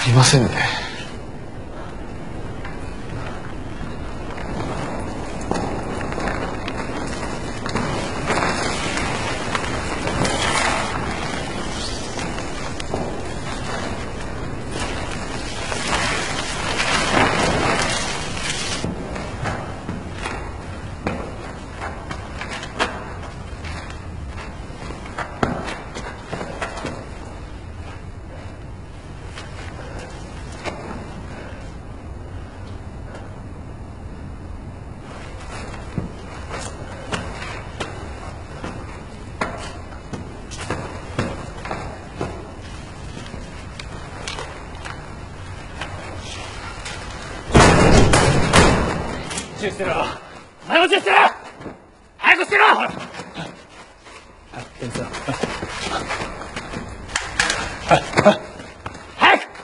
いませんね。 注意してろ。お前も注意してろ。早くしてろ。天さん。早く。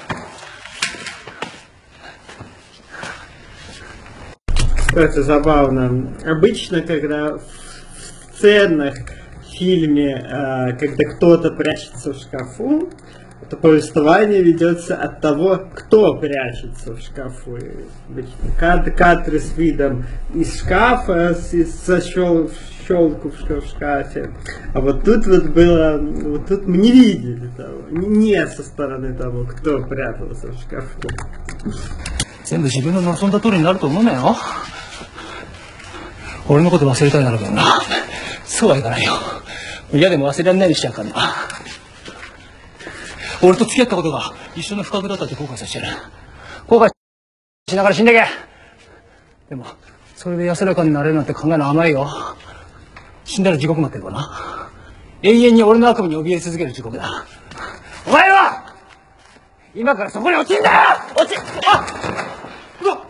Это забавно. Обычно, когда в сценах в фильме, когда кто-то прячется в шкафу, то повествование ведется от того, кто прячется в шкафу. Кадры с видом из шкафа, со щелку в шкафе. А вот тут вот было, вот тут мы не видели того, не со стороны того, кто прятался в шкафу. 全部自分の望んだ通りになると思うなよ。俺のこと忘れたいならけどな。そうはいかないよ。嫌でも忘れられないようにしちゃうからな。俺と付き合ったことが一緒の不覚だったって後悔させてる。後悔しながら死んでけ。でもそれで安らかになれるなんて考えるの甘いよ。死んだら地獄待ってるからな。永遠に俺の悪夢に怯え続ける地獄だ。お前は今からそこに落ちんだよ。落ち。あっ。うわ。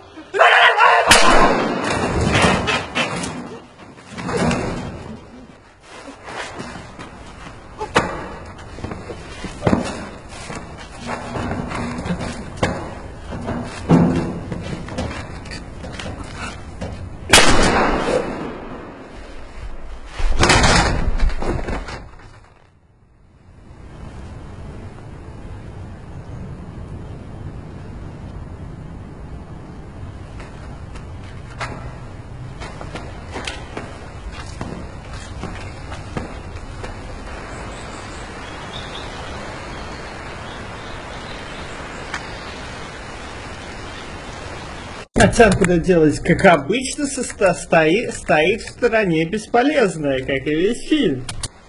Оценка делать, как обычно, стоит в стороне бесполезная, как и весь фильм.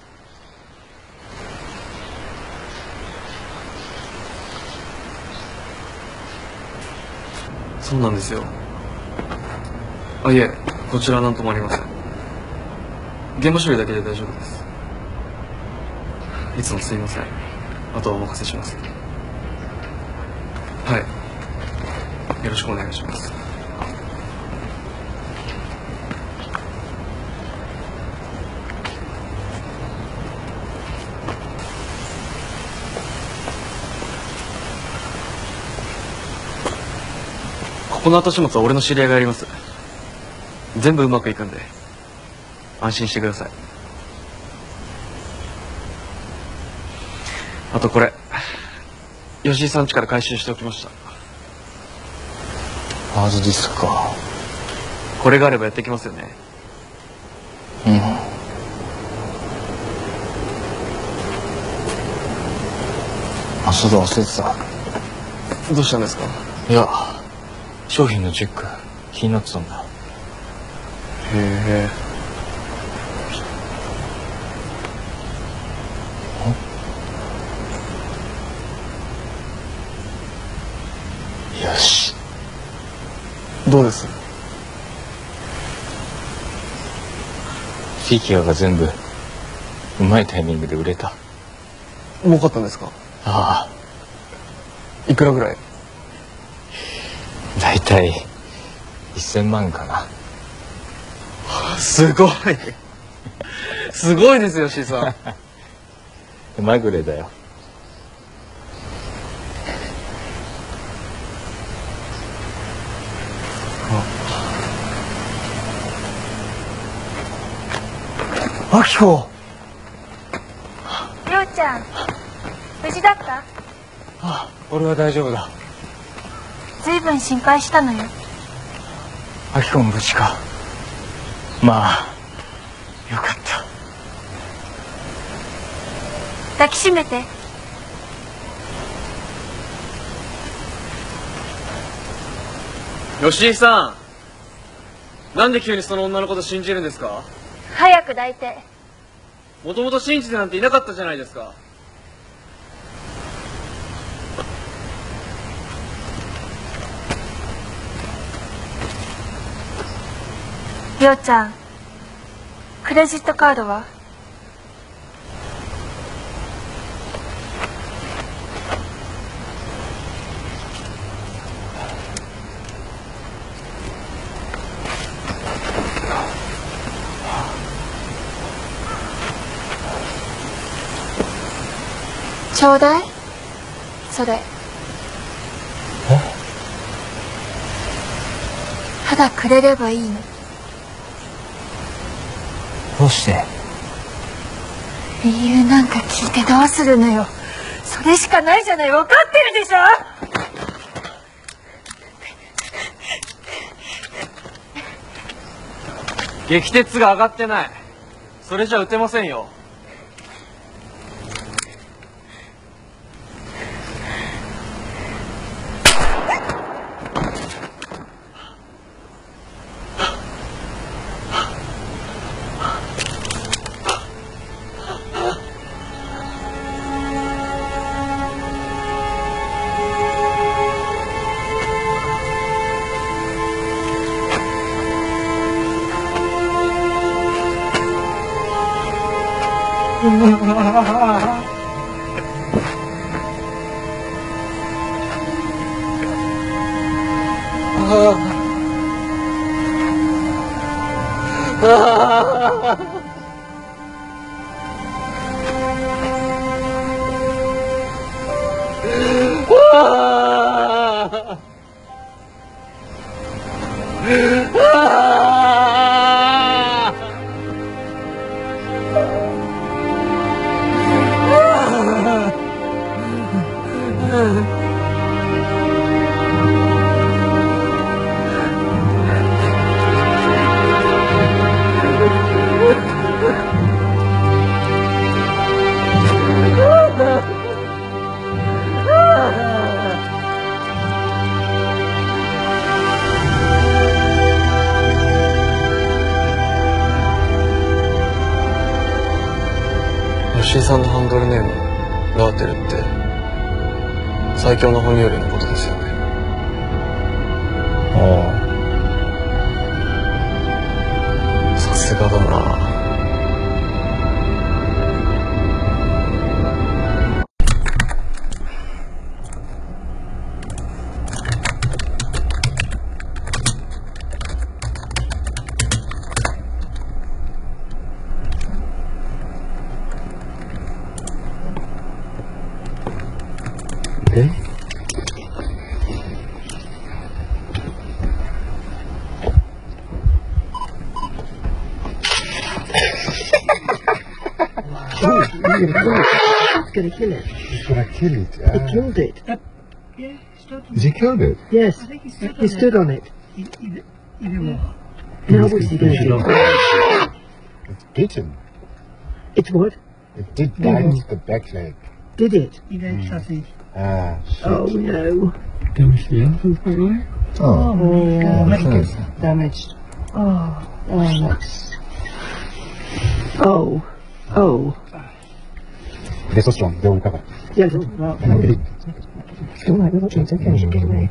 そうなんですよ。あ、いえ、こちらはなんともありません。現場処理だけで大丈夫です。いつもすいません。あとはお任せします。はい。よろしくお願いします。この後始末は俺の知り合いがやります。全部うまくいくんで安心してください。あとこれ吉井さん家から回収しておきました。 マジですか。 これがあればやってきますよね。 うん。あ、そうだ、忘れてた。 どうしたんですか？ いや、商品のチェック気になってたんだ。 へえ。よし。 どうです？ フィギュアが全部うまいタイミングで売れた。 儲かったんですか？ ああ。いくらぐらい？ だいたい1000万かな。 すごいすごいですよ、吉井さん。まぐれだよ。 あきこ。 りょうちゃん、無事だった？ あ、俺俺は大丈夫だ。 ずいぶん心配したのよ。 明子も無事か。まあよかった。 抱きしめて。 吉井さん、なんで急にその女のこと信じるんですか？ 早く抱いて。 もともと信じてなんていなかったじゃないですか。 りょうちゃん、クレジットカードは？ちょうだい、それ。ただくれればいいの。 どうして？ 理由なんか聞いてどうするのよ。それしかないじゃない。分かってるでしょ。 撃鉄が上がってない。それじゃ撃てませんよ。吉井さんのハンドルネームラーテルって最強の哺乳類のことですよね。ああ、さすがだな。 It's gonna kill it. He's gonna kill it. He killed it. Has he killed it? Yes. He stood on it. Now what's he gonna do? It's bitten. It's what? It did bite the back leg. Did it? Ah, shit. Oh no. Oh, Damaged. Oh. This was strong. They'll recover. Yeah. Still right, it's okay. Get away.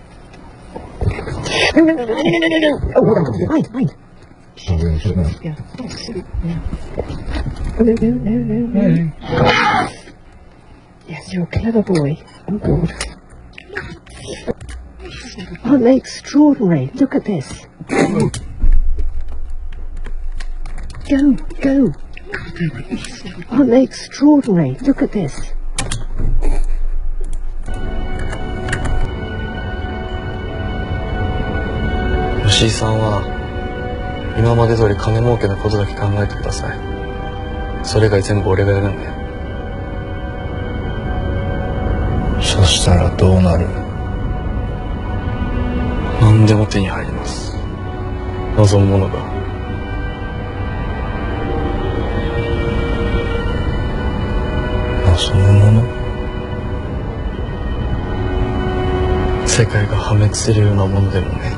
No. Oh, mind. Oh, yeah, shit, no. Yeah. No. Yes, you're a clever boy. Oh, God. Aren't they extraordinary? Look at this. Go. Aren't they extraordinary? Look at this. 吉井さんは今まで通り金儲けのことだけ考えてください。それ以外全部俺がやるんで。 正したらどうなる？ 何でも手に入ります。望むものが。 望むもの？ 世界が破滅するようなものでもね。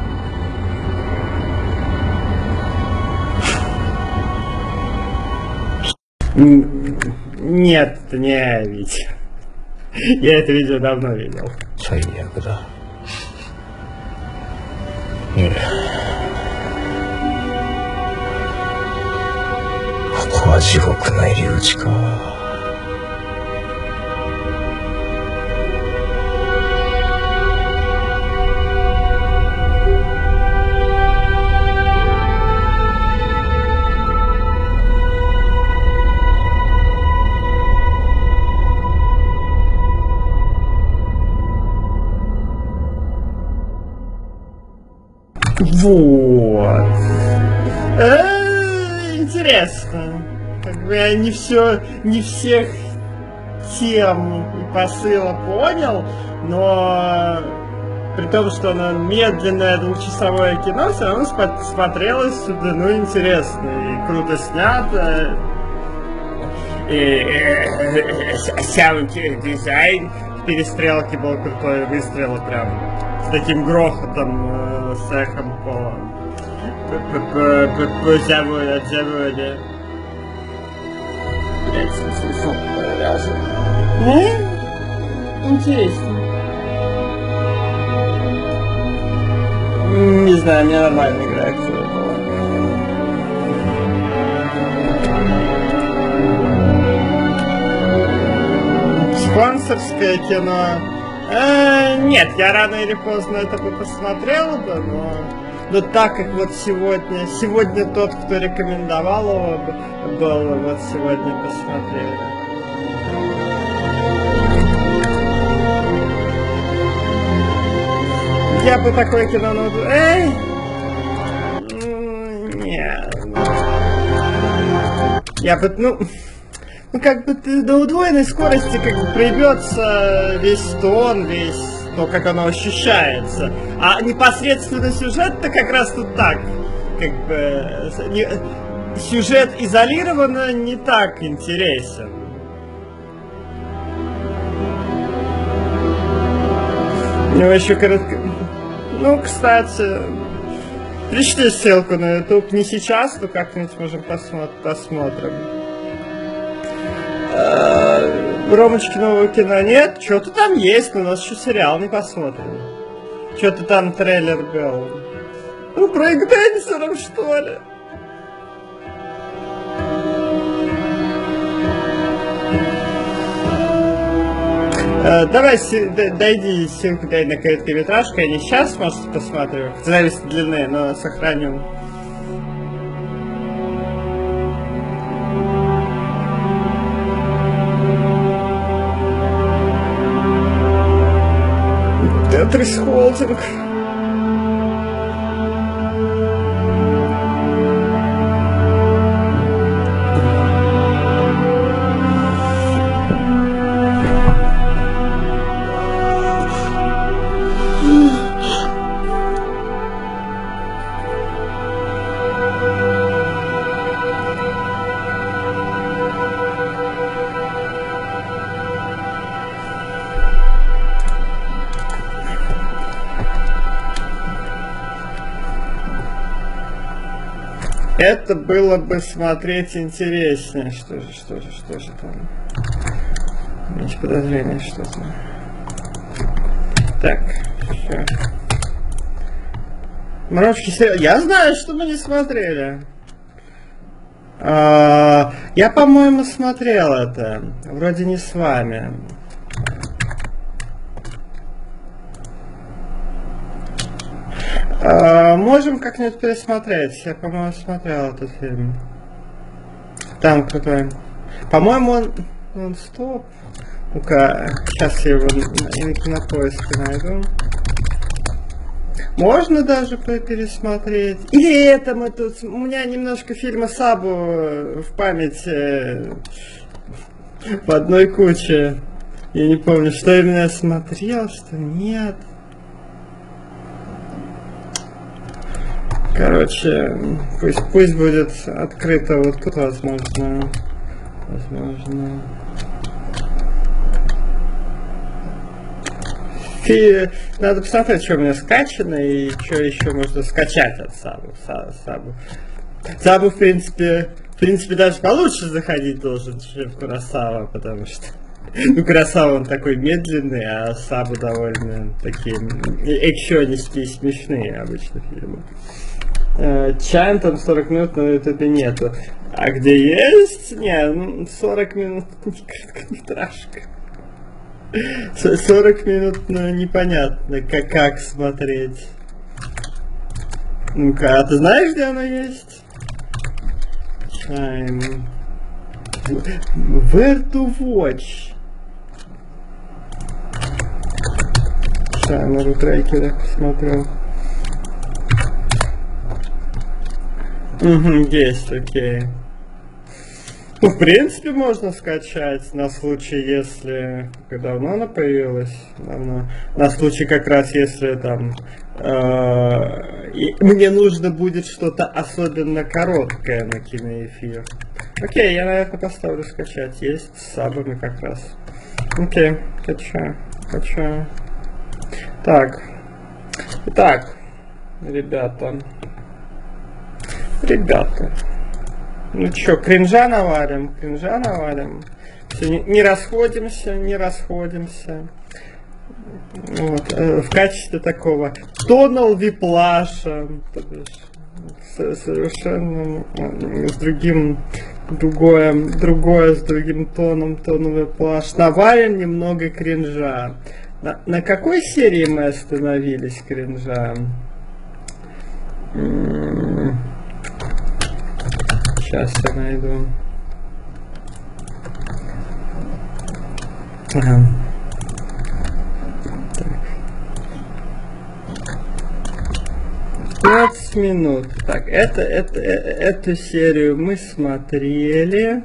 Нет, не видел. Я это видео давно видел. 最悪だ。いや、ここは地獄の入り口か。 Вот. Интересно. Как бы я не всех тем и посыла понял, но при том, что оно медленное двухчасовое кино, все равно смотрелось, ну, интересно и круто снято. И саунд-дизайн в перестрелке был крутой, выстрелы прям с таким грохотом, с эхом по заводе. Блять, слышал раза. Интересно. Не знаю, мне нормально играет. Спонсорское кино. Нет, я рано или поздно это бы посмотрел бы, но так как вот сегодня тот, кто рекомендовал его, был, вот сегодня посмотрели. Я бы такое кино, нет. Я бы, как бы ты до удвоенной скорости как бы прибьется весь тон, весь то, как оно ощущается. А непосредственно сюжет-то как раз тут так. Как бы сюжет изолированно не так интересен. У него еще коротко... кстати, пришли ссылку на YouTube. Не сейчас, но как-нибудь можем посмотрим. Ромочки нового кино нет. Что-то там есть, но у нас еще сериал не посмотрим. Что-то там трейлер был. Брейкдэнсером, что ли? Давай, дойди ссылку дай на короткометражку. Я не сейчас, может, посмотрю. Зависит от длины, но сохраню. Тетрис Холдинг. Это было бы смотреть интереснее. Что же там? Есть подозрение, что-то. Так, все. Морочки сериал. Я знаю, что мы не смотрели. Я, по-моему, смотрел это. Вроде не с вами. Можем как-нибудь пересмотреть. Я, по-моему, смотрел этот фильм. Там крутой. По-моему, он стоп. Ну-ка, сейчас я его на Кинопоиске найду. Можно даже пересмотреть. Или это мы тут... У меня немножко фильма Сабу в памяти в одной куче. Я не помню, что именно я смотрел, что нет. Короче, пусть будет открыто вот тут, возможно. Надо посмотреть, что у меня скачано и что еще можно скачать от Сабу. Сабу, в принципе, даже получше заходить должен, чем Куросава, потому что Куросава он такой медленный, а Сабу довольно такие экшонистые и смешные обычно фильмы. Чайн там 40 минут на ютубе нету. А где есть? Не, 40 минут не короткометражка. 40 минут, ну, непонятно, как смотреть. Ну-ка, а ты знаешь, где оно есть? Chime. Where to watch? Сейчас на рутрекерах посмотрю. Угу, есть, окей. Ну, в принципе, можно скачать на случай, если... Давно она появилась? Давно. На случай как раз, если там... мне нужно будет что-то особенно короткое на киноэфир. Окей, я, наверное, поставлю скачать. Есть с сабами как раз. Окей, качаю. Так. Итак, ребята. Ну чё, кринжа навалим. Все, не расходимся. Вот, в качестве такого тонал виплаша, совершенно с другим тоном виплаш. Навалим немного кринжа. На какой серии мы остановились кринжа? Сейчас я найду. Ага. 15 минут. Так, эту серию мы смотрели.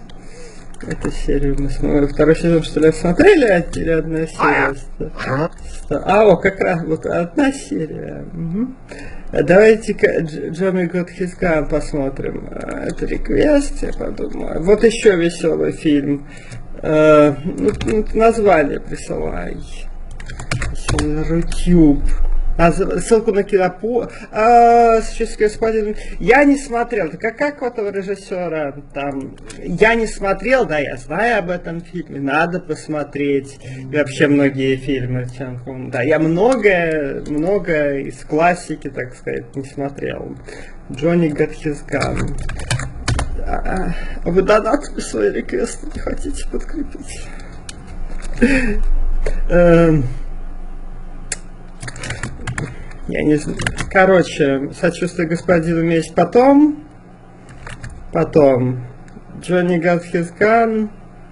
Второй сезон, что ли, смотрели? Или одна серия? Как раз вот одна серия. Угу. Давайте-ка Джонни Гот Хис Ган посмотрим. Это реквест, я подумаю. Вот еще веселый фильм. Название присылай. Рутюб. Ссылку на кинопо. Сейчас, господин, я не смотрел. Как у этого режиссера там? Я не смотрел, да, я знаю об этом фильме. Надо посмотреть. И вообще многие фильмы. Да, я много из классики, так сказать, не смотрел. Джонни Гот Хис Ган. Вы донат свой реквест не хотите подкрепить? Я не знаю. Короче, сочувствие господину есть потом. Джонни Гот Хис Ган.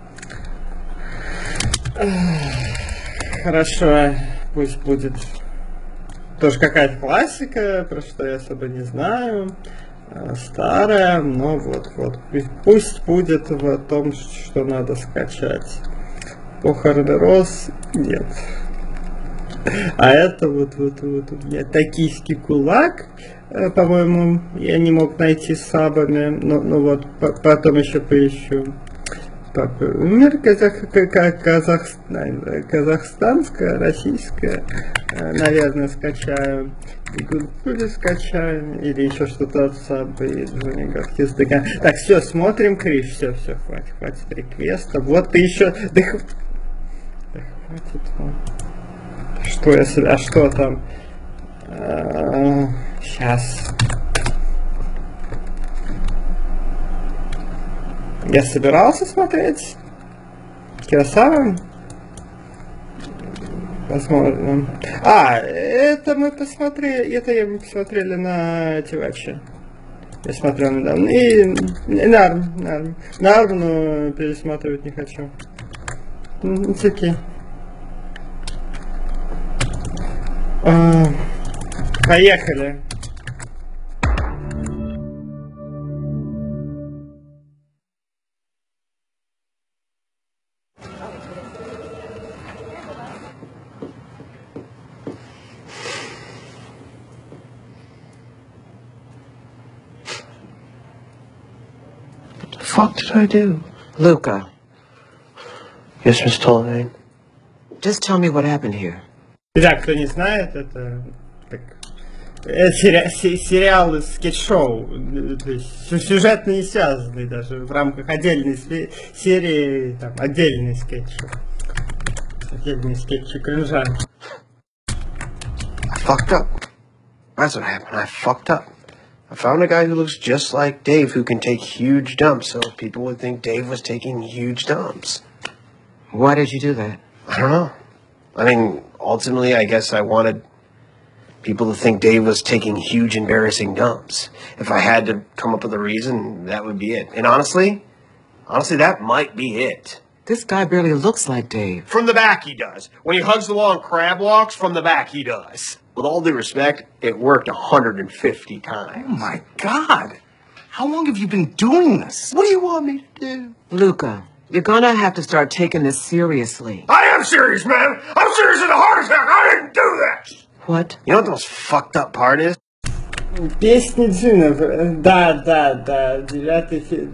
Хорошо, пусть будет. Тоже какая-то классика, про что я особо не знаю. Старая, но вот. Пусть будет в том, что надо скачать. Похороны роз нет. А это вот у меня токийский кулак, по-моему, я не мог найти с сабами, но вот потом еще поищу. Мир казахстанская, российская, наверное, скачаю. Или скачаю, или еще что-то от саба и Джонни Гот Хис Ган. Так, все, смотрим Криш, все, хватит реквеста. Вот ты еще. Да хватит. Что я себе. А что там? Сейчас. Я собирался смотреть Киросава. Возможно. Это мы посмотрели. Это мы посмотрели на Тиваче. Я смотрел недавно. И Нарм, но пересматривать не хочу. Такие. Поехали. fuck did I do? Luca, Yes, Miss Tulane. just tell me what happened here. Итак, кто не знает, это так, сериал из скетч-шоу, то есть сюжетно не связанный даже в рамках отдельной серии, там, отдельные скетчи кринжа. I fucked up. That's what happened. I fucked up. I found a guy who looks just like Dave who can take huge dumps, so people would think Dave was taking huge dumps. Why did you do that? I don't know. I mean, ultimately, I guess I wanted people to think Dave was taking huge, embarrassing dumps. If I had to come up with a reason, that would be it. And honestly, that might be it. This guy barely looks like Dave. From the back, he does. When he hugs the wall and crab walks, from the back, he does. With all due respect, it worked 150 times. Oh my God! How long have you been doing this? What do you want me to do? Luca, you're gonna have to start taking this seriously. I am serious, man! I'm serious as a heart attack! I didn't do that! What? You know what the most fucked up part is? Песни джинов, да, 9 фильм,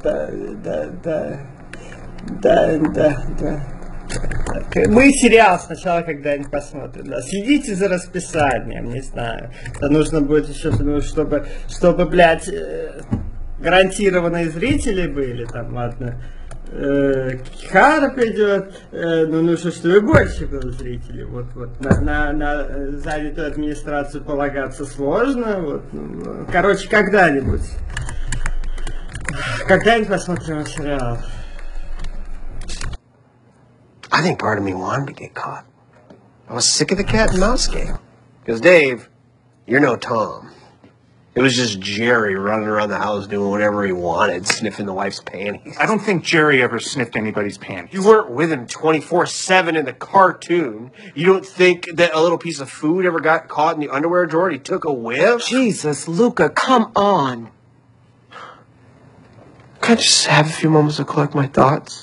да. Мы сериал сначала когда-нибудь посмотрим. Да. Следите за расписанием, не знаю. Это нужно будет еще, чтобы, блядь, гарантированные зрители были, там, ладно. Кихара придет, но нужно, чтобы больше было зрителей. Вот. На занятую администрацию полагаться сложно. Вот. Короче, когда-нибудь посмотрим сериал. I think part of me wanted to get caught. I was sick of the cat and mouse game. Because Dave, you're no Tom. It was just Jerry running around the house doing whatever he wanted, sniffing the wife's panties. I don't think Jerry ever sniffed anybody's panties. You weren't with him 24/7 in the cartoon. You don't think that a little piece of food ever got caught in the underwear drawer and he took a whiff? Jesus, Luca, come on. Can I just have a few moments to collect my thoughts?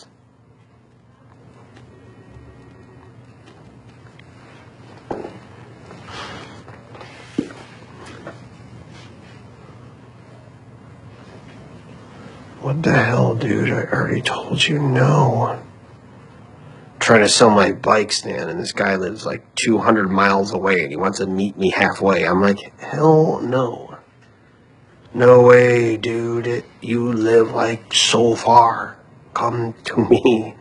What the hell, dude? I already told you no. Trying to sell my bike stand, and this guy lives like 200 miles away, and he wants to meet me halfway. I'm like, hell no. No way, dude. You live like so far. Come to me.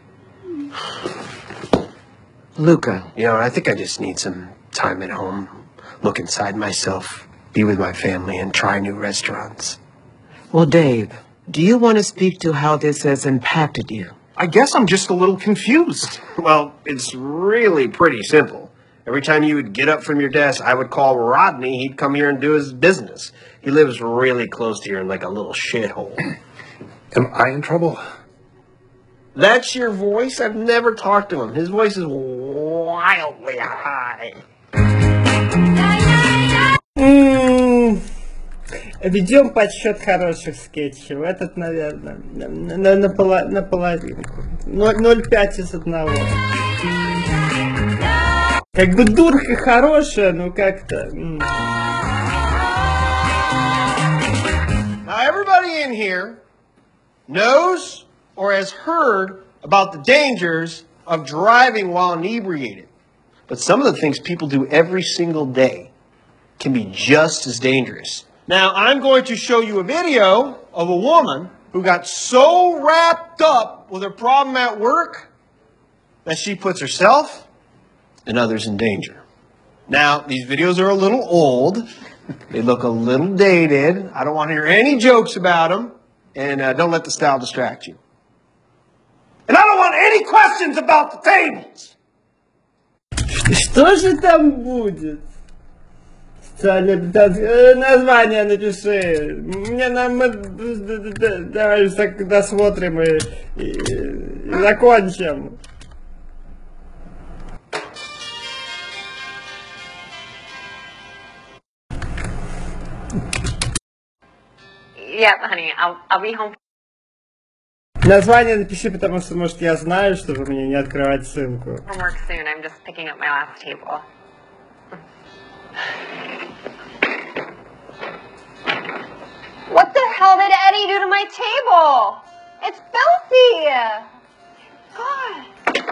Luca. You know, I think I just need some time at home. Look inside myself, be with my family, and try new restaurants. Well, Dave, do you want to speak to how this has impacted you? I guess I'm just a little confused. Well, it's really pretty simple. Every time you would get up from your desk, I would call Rodney. He'd come here and do his business. He lives really close to here in like a little shithole. Am I in trouble? That's your voice? I've never talked to him. His voice is wildly high. Ведем подсчет хороших скетчей. Этот, наверное, на половинку. 0,5 из 1. Как бы дурка хорошая, но как-то... Now, everybody in here knows or has heard about the dangers of driving while inebriated. But some of the things people do every single day can be just as dangerous. Now, I'm going to show you a video of a woman who got so wrapped up with her problem at work that she puts herself and others in danger. Now, these videos are a little old. They look a little dated. I don't want to hear any jokes about them. And don't let the style distract you. And I don't want any questions about the tables. Что же там будет? Название напиши. Давай так досмотрим и закончим. Yeah, honey, I'll be home. Название напиши, потому что, может, я знаю, чтобы мне не открывать ссылку. From work soon. I'm just picking up my last table. What the hell? hell did Eddie do to my table? It's filthy. God.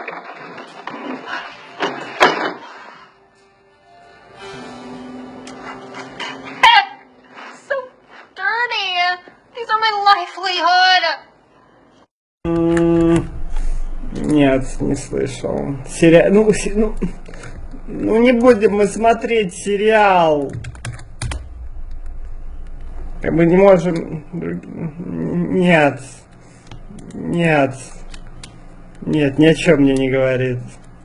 So dirty. These are my livelihood. Нет, не слышал. Ну не будем мы смотреть сериал. Мы не можем... Нет. Нет. Нет, ни о чем мне не говорит.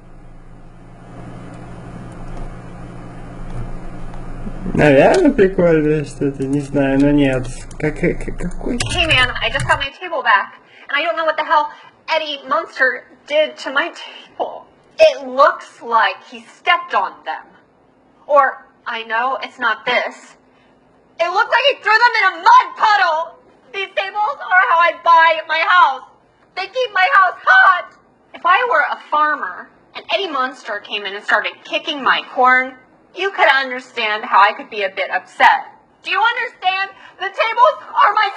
Наверное, прикольно что-то, не знаю, но нет. Какой? Hey man, I just got my table back, and I don't know what the hell Eddie Munster did to my table. It looks like he stepped on them. Or, I know it's not this. It looked like he threw them in a mud puddle! These tables are how I buy my house. They keep my house hot! If I were a farmer, and Eddie Munster came in and started kicking my corn, you could understand how I could be a bit upset. Do you understand? The tables are my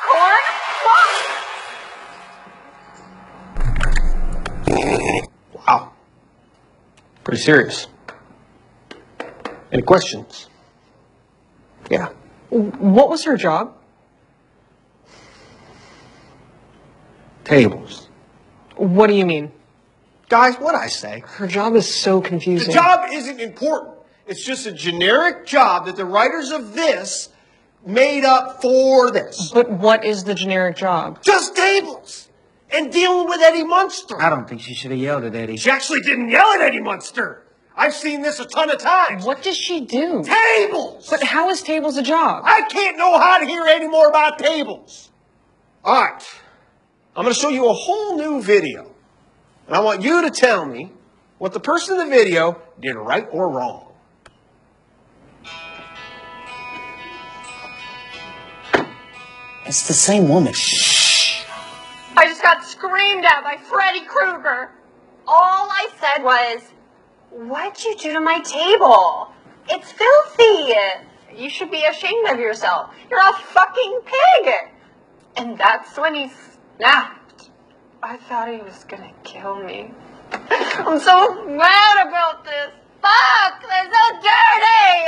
corn? Wow. Pretty serious. Any questions? Yeah. What was her job? Tables. What do you mean? Guys, what'd I say? Her job is so confusing. The job isn't important. It's just a generic job that the writers of this made up for this. But what is the generic job? Just tables! And dealing with Eddie Munster. I don't think she should have yelled at Eddie. She actually didn't yell at Eddie Munster. I've seen this a ton of times. What does she do? Tables! But how is tables a job? I can't know how to hear any more about tables. All right. I'm going to show you a whole new video. And I want you to tell me what the person in the video did right or wrong. It's the same woman. I just got screamed at by Freddy Krueger. All I said was, what'd you do to my table? It's filthy. You should be ashamed of yourself. You're a fucking pig. And that's when he snapped. I thought he was gonna kill me. I'm so mad about this. Fuck, they're so dirty.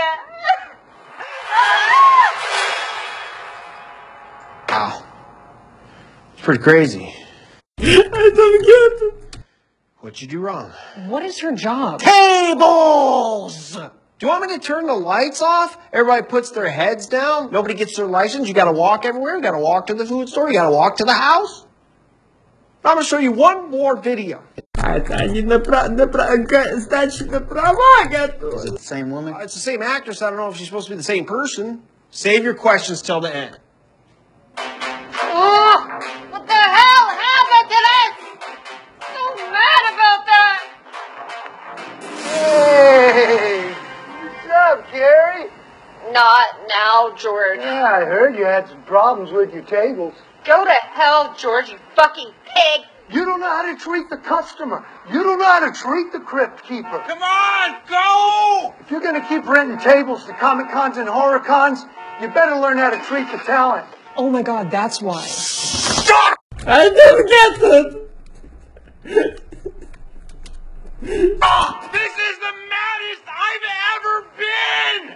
Wow. It's pretty crazy. I don't get it. What'd you do wrong? What is her job? Tables! Do you want me to turn the lights off? Everybody puts their heads down. Nobody gets their license. You gotta walk everywhere. You gotta walk to the food store. You gotta walk to the house. I'm gonna show you one more video. Они значит, на права готовят. Is it the same woman? It's the same actress. I don't know if she's supposed to be the same person. Save your questions till the end. Oh, what the hell happened to this? I'm so mad about that. Hey! What's up, Carrie? Not now, George. Yeah, I heard you had some problems with your tables. Go to hell, George, you fucking pig. You don't know how to treat the customer. You don't know how to treat the crypt keeper. Come on, go! If you're going to keep renting tables to Comic Cons and Horror Cons, you better learn how to treat the talent. Oh my god, that's why. Stop! I don't get it. Oh, this is the maddest I've ever been!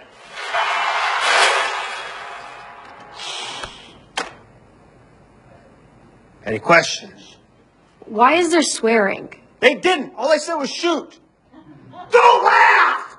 Any questions? Why is there swearing? They didn't. All I said was shoot. Don't laugh!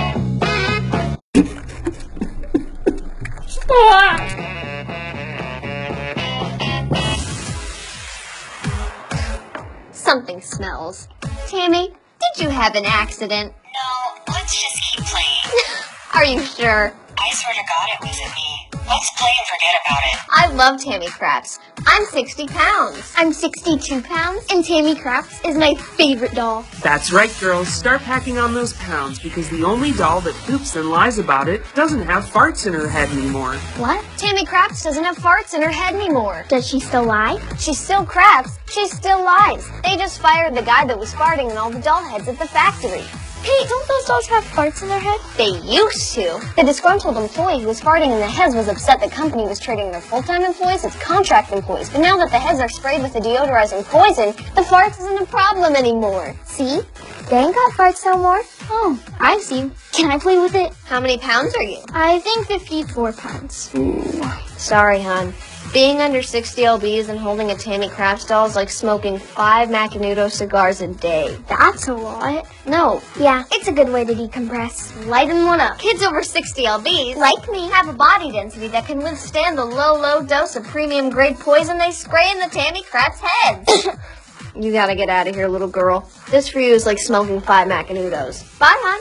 Something smells. Tammy, did you have an accident? No, let's just keep playing. Are you sure? I swear to God it wasn't me. Let's play and forget about it. I love Tammy Craps. I'm 60 pounds. I'm 62 pounds, and Tammy Craps is my favorite doll. That's right, girls. Start packing on those pounds, because the only doll that poops and lies about it doesn't have farts in her head anymore. What? Tammy Craps doesn't have farts in her head anymore. Does she still lie? She still craps. She still lies. They just fired the guy that was farting in all the doll heads at the factory. Hey, don't those dolls have farts in their head? They used to. The disgruntled employee who was farting in the heads was upset the company was treating their full-time employees as contract employees. But now that the heads are sprayed with the deodorizing poison, the farts isn't a problem anymore. See? They ain't got farts no more. Oh, I see. Can I play with it? How many pounds are you? I think 54 pounds. Ooh. Sorry, hon. Being under 60 lbs and holding a Tammy Crafts doll is like smoking 5 Macanudo cigars a day. That's a lot. No. Yeah, it's a good way to decompress. Lighten one up. Kids over 60 lbs, like me, have a body density that can withstand the low dose of premium grade poison they spray in the Tammy Crafts heads. You gotta get out of here, little girl. This for you is like smoking 5 Macanudos. Bye, hon.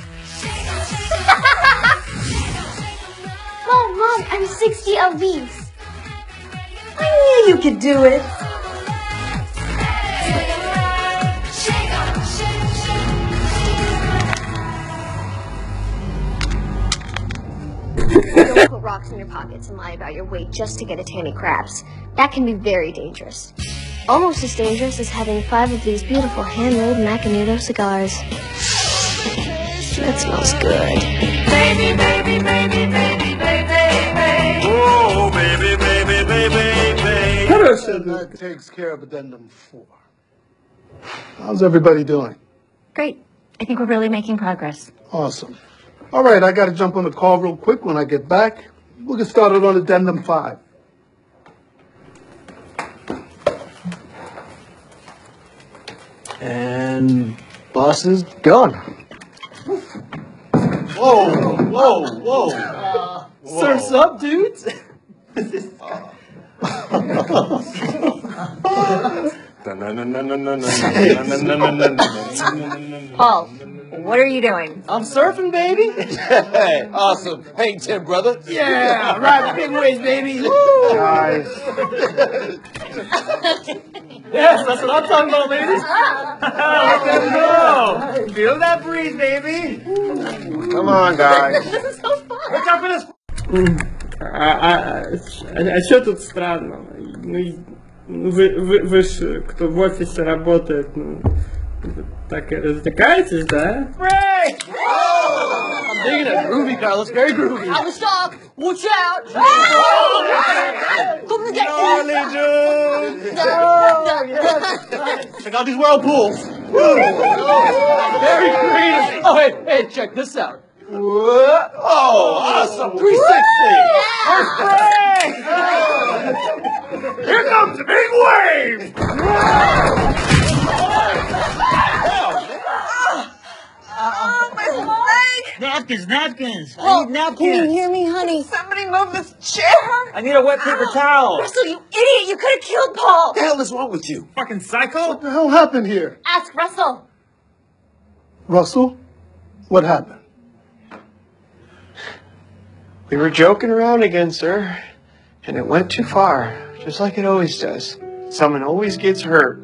Mom, I'm 60 lbs. I knew you could do it. Don't put rocks in your pockets and lie about your weight just to get a Tammy Crafts. That can be very dangerous. Almost as dangerous as having 5 of these beautiful hand-rolled Macanudo cigars. That smells good. Baby, baby, baby, baby, baby, baby. Oh, baby, baby, baby, baby. That takes care of addendum 4. How's everybody doing? Great. I think we're really making progress. Awesome. All right, I got to jump on the call real quick. When I get back, we'll get started on addendum 5. And boss is gone. Whoa. Surf's up, dudes. Paul, what are you doing? I'm surfing, baby. Hey, awesome. Hey, Tim, brother. Yeah, right, big waves, baby. Nice. Yes, that's what I'm talking about, ladies. Let them know. Feel that breeze, baby. Come on, guys. This is so fun. Watch out for this. А что тут странного? Ну, вы ж, кто в офисе работает, ну, так и развлекаетесь, да? Ray! I'm digging it. Groovy, Carlos. Very groovy. I was stuck. Watch out. Come and get me. Dude. Check out these whirlpools. Very creative. Oh, hey, check this out. What? Oh, awesome. 360. Here comes the big wave! My leg! Napkins. Oh, can you hear me, honey? Somebody move this chair! I need a wet paper towel. Russell, you idiot! You could have killed Paul! What the hell is wrong with you? Fucking psycho. What the hell happened here? Ask Russell. Russell? What happened? We were joking around again, sir, and it went too far, just like it always does. Someone always gets hurt.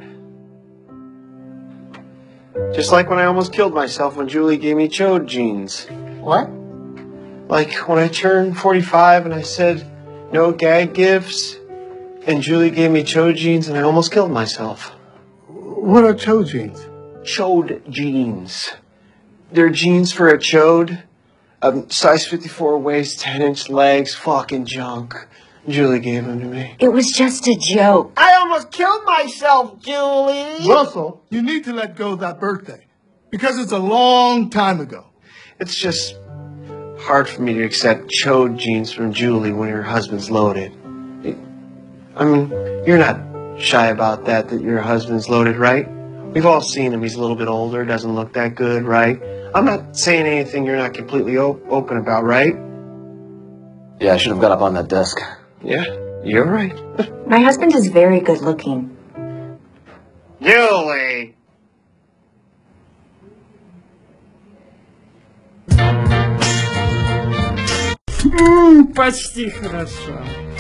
Just like when I almost killed myself when Julie gave me chode jeans. What? Like when I turned 45 and I said, no gag gifts, and Julie gave me chode jeans and I almost killed myself. What are chode jeans? Chode jeans. They're jeans for a chode. Size 54 waist, 10-inch legs, fucking junk. Julie gave them to me. It was just a joke. I almost killed myself, Julie! Russell, you need to let go of that birthday. Because it's a long time ago. It's just hard for me to accept chode jeans from Julie when her husband's loaded. I mean, you're not shy about that your husband's loaded, right? We've all seen him. He's a little bit older, doesn't look that good, right? I'm not saying anything you're not completely open about, right? Yeah, I should have got up on that desk. Yeah, you're right. My husband is very good looking. Julie! Почти хорошо.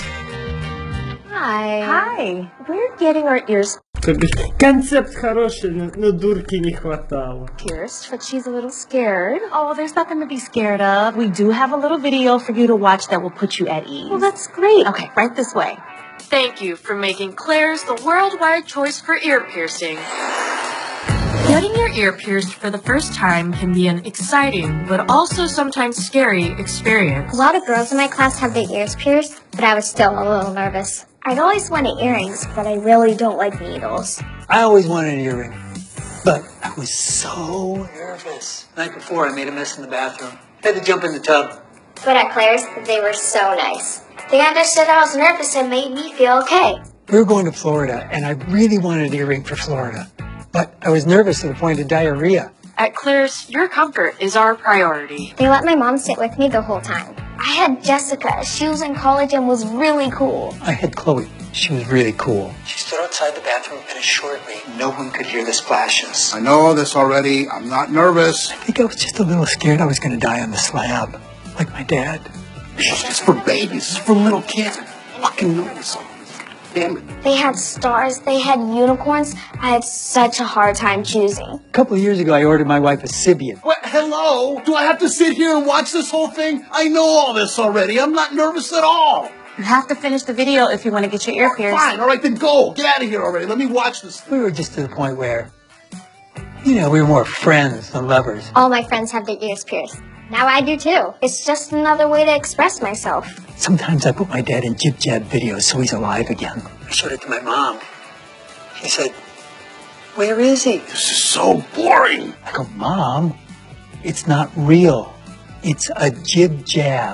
Hi. We're getting our ears Концепт хороший, но дурки не хватало. pierced, but she's a little scared. Oh, there's nothing to be scared of. We do have a little video for you to watch that will put you at ease. Well, that's great. Okay, right this way. Thank you for making Claire's the worldwide choice for ear piercing. Your Getting your ear pierced for the first time can be an exciting, but also sometimes scary experience. A lot of girls in my class have their ears pierced, but I was still a little nervous. I'd always wanted earrings, but I really don't like needles. I always wanted an earring, but I was so nervous. The night before, I made a mess in the bathroom. Had to jump in the tub. But at Claire's, they were so nice. They understood I was nervous and made me feel okay. We were going to Florida, and I really wanted an earring for Florida. But I was nervous to the point of diarrhea. At Claire's, your comfort is our priority. They let my mom sit with me the whole time. I had Jessica. She was in college and was really cool. I had Chloe. She was really cool. She stood outside the bathroom and assured me no one could hear the splashes. I know all this already. I'm not nervous. I think I was just a little scared I was going to die on the slab, like my dad. This is for babies. This is for little kids. I fucking know this. Damn it. They had stars. They had unicorns. I had such a hard time choosing. A couple of years ago, I ordered my wife a Sibian. What? Hello? Do I have to sit here and watch this whole thing? I know all this already. I'm not nervous at all. You have to finish the video if you want to get your ear pierced. Fine. All right, then go. Get out of here already. Let me watch this. We were just to the point where, we were more friends than lovers. All my friends have their ears pierced. Now I do too. It's just another way to express myself. Sometimes I put my dad in jib-jab videos so he's alive again. I showed it to my mom. She said, "Where is he?" This is so boring. I go, "Mom, it's not real. It's a jib-jab."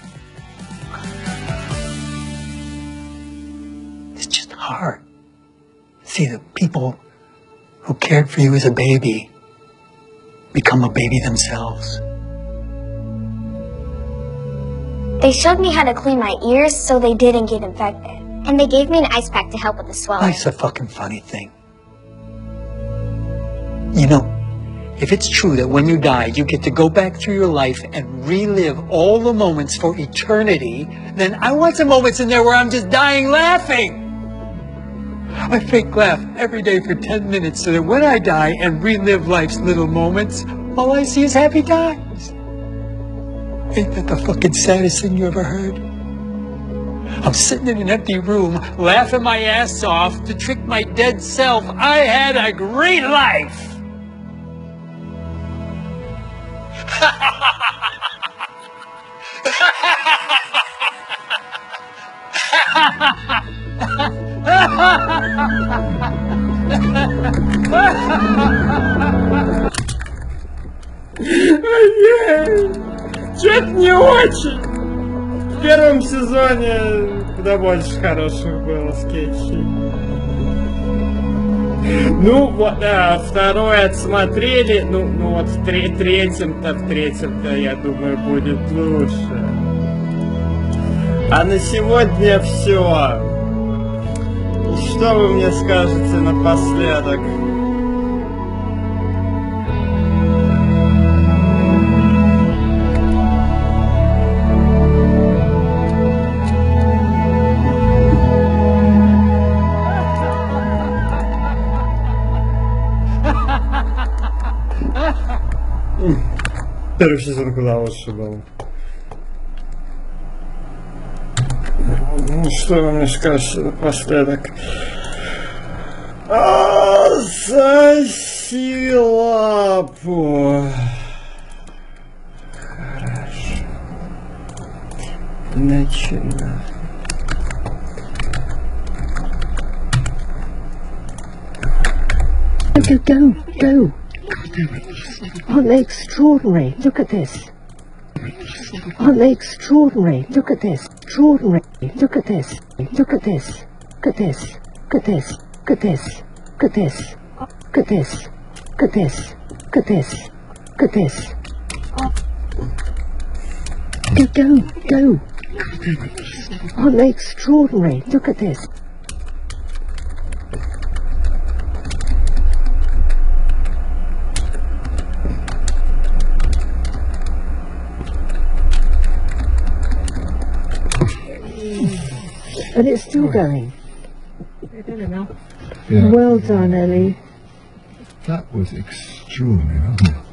It's just hard. See the people who cared for you as a baby become a baby themselves. They showed me how to clean my ears so they didn't get infected. And they gave me an ice pack to help with the swelling. Life's a fucking funny thing. If it's true that when you die, you get to go back through your life and relive all the moments for eternity, then I want some moments in there where I'm just dying laughing. I fake laugh every day for 10 minutes so that when I die and relive life's little moments, all I see is happy times. Ain't that the fucking saddest thing you ever heard? I'm sitting in an empty room, laughing my ass off to trick my dead self. I had a great life! Чё-то не очень. В первом сезоне куда больше хороших было скетчей. Ну, вот, второй отсмотрели, вот в третьем-то, я думаю, будет лучше. А на сегодня все. Что вы мне скажете напоследок? Первый сезон куда лучше был. Ну, что вы мне скажете напоследок? Соси лапу. Хорошо. Начинаем. Go. Aren't they extraordinary? Look at this. Aren't they extraordinary? Look at this. Extraordinary. Look at this. Look at this. Look at this. Look at this. Look at this. Look at this. Look at this. Look at this. Look at this. Look at this. Go. Aren't they extraordinary? Look at this. But it's still going. Yeah. Well done, Ellie. That was extraordinary, wasn't it?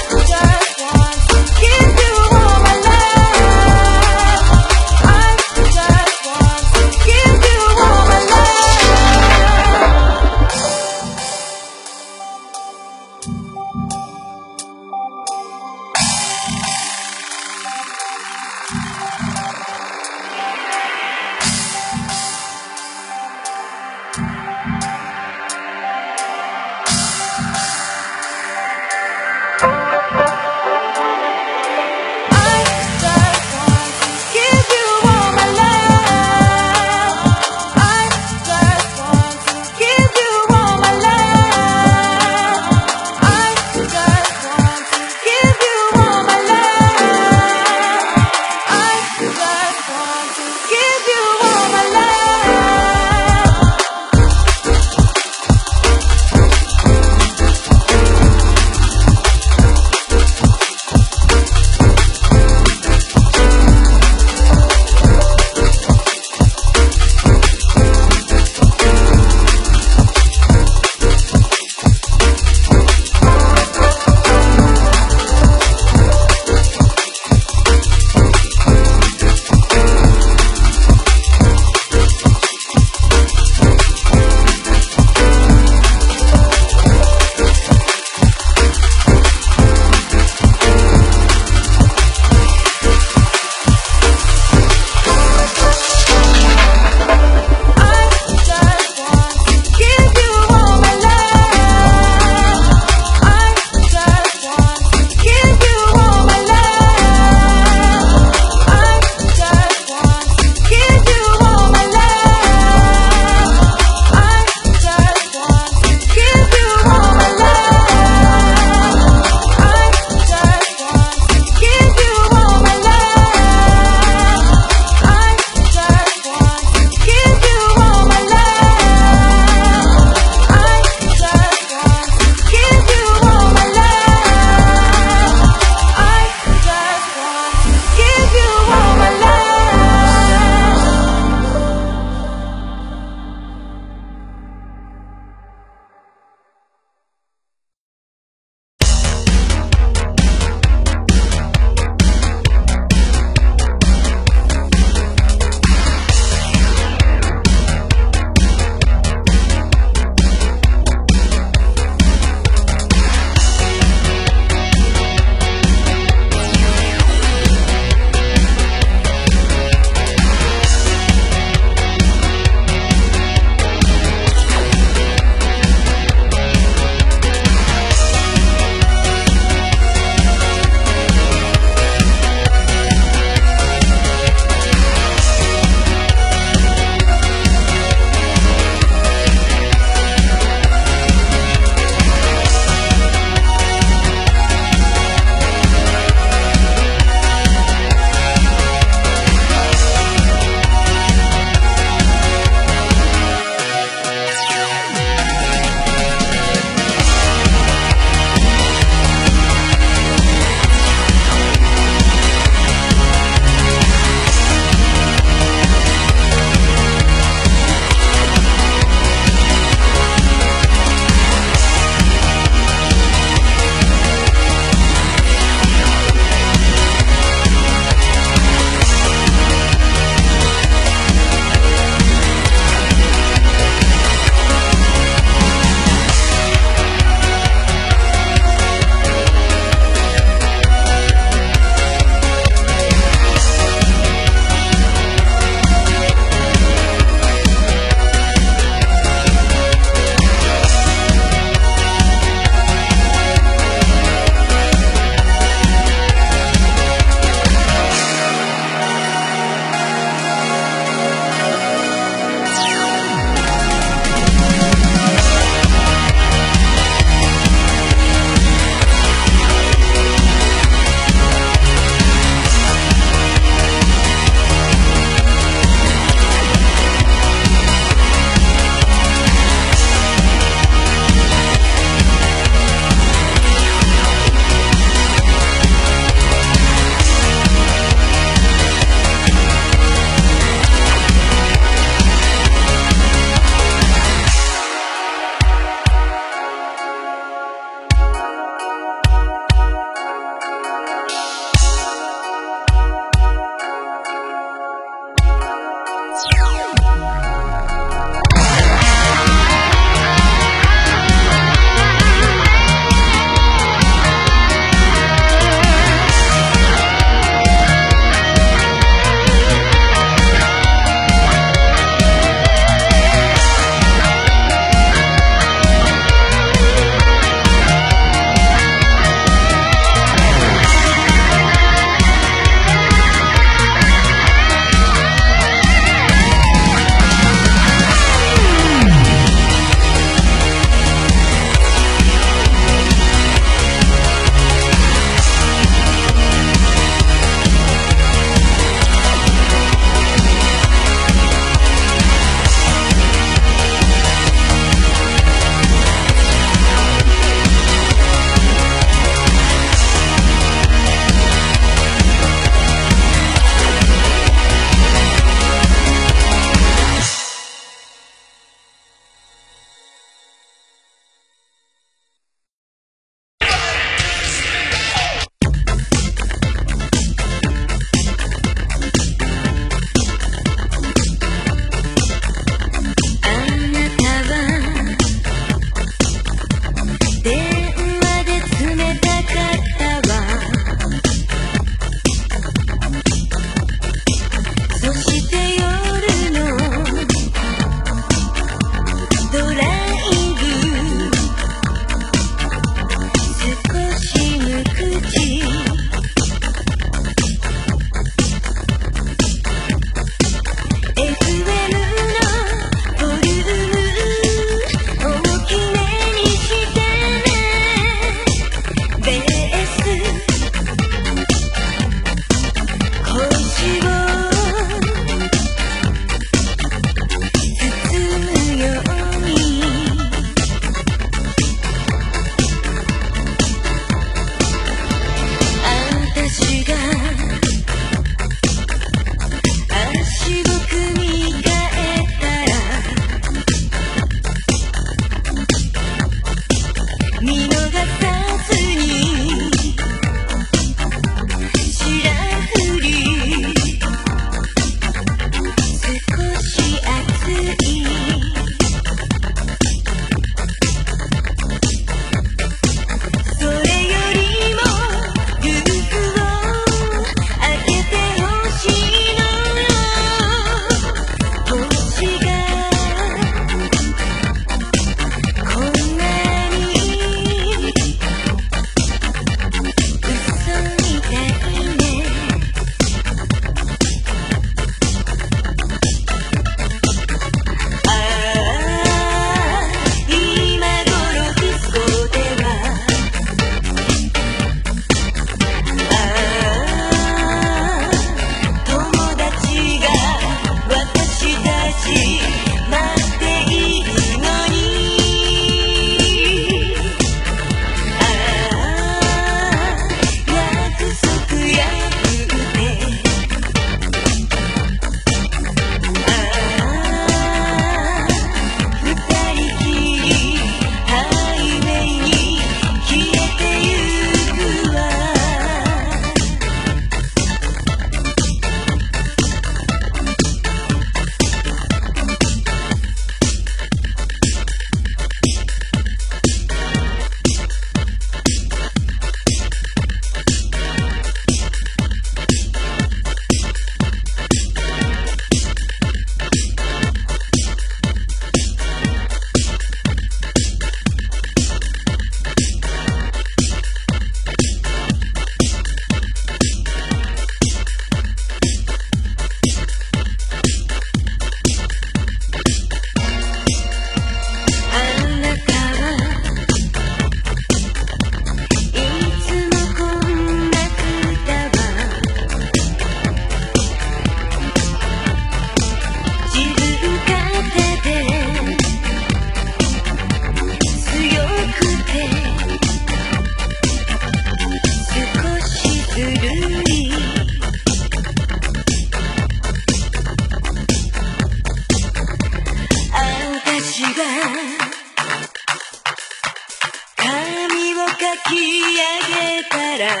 き上げたら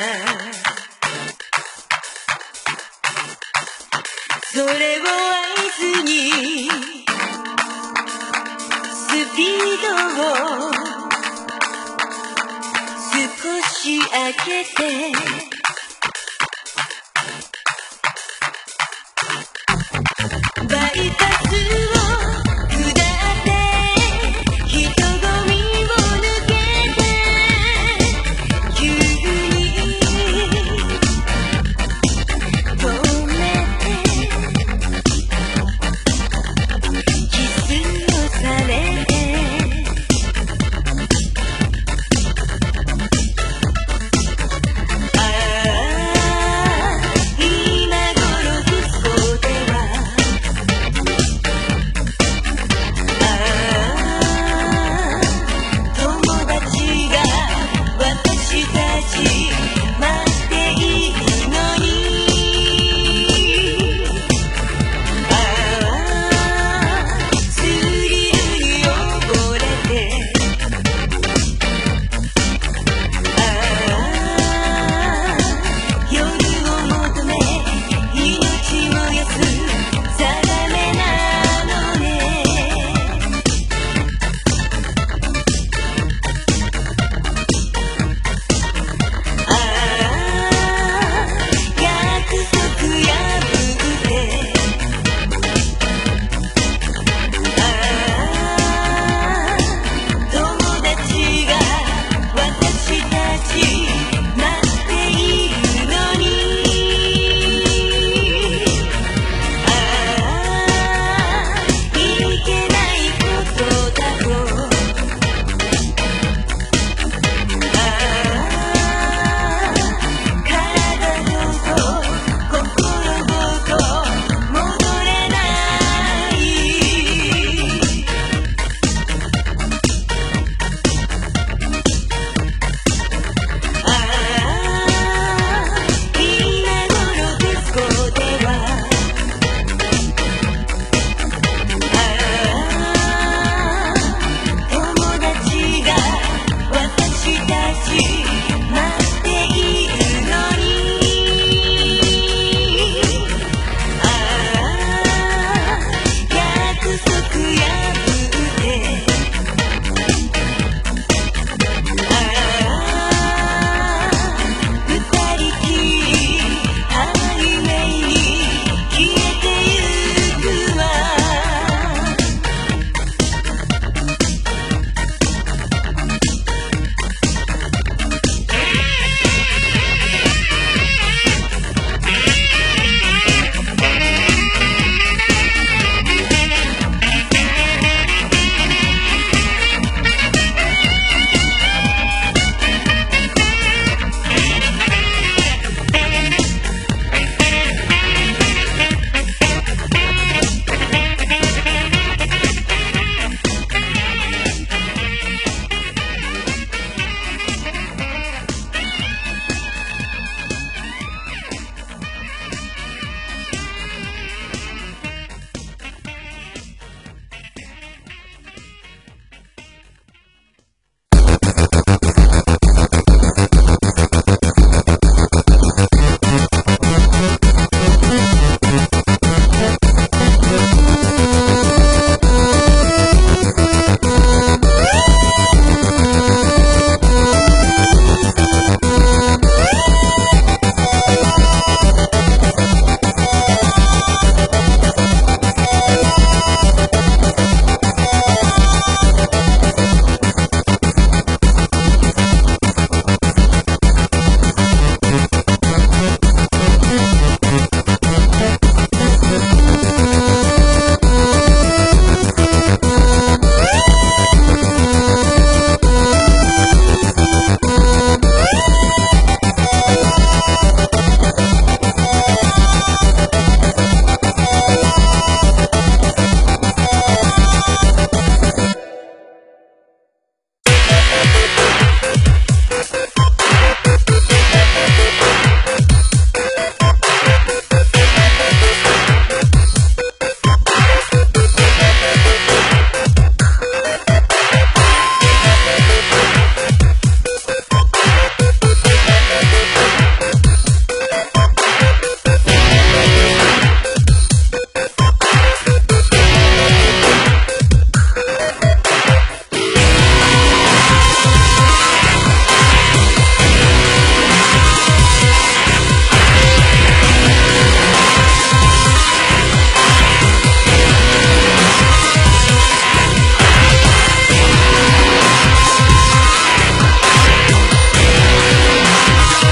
それを合図にスピードを少し上げてバイタ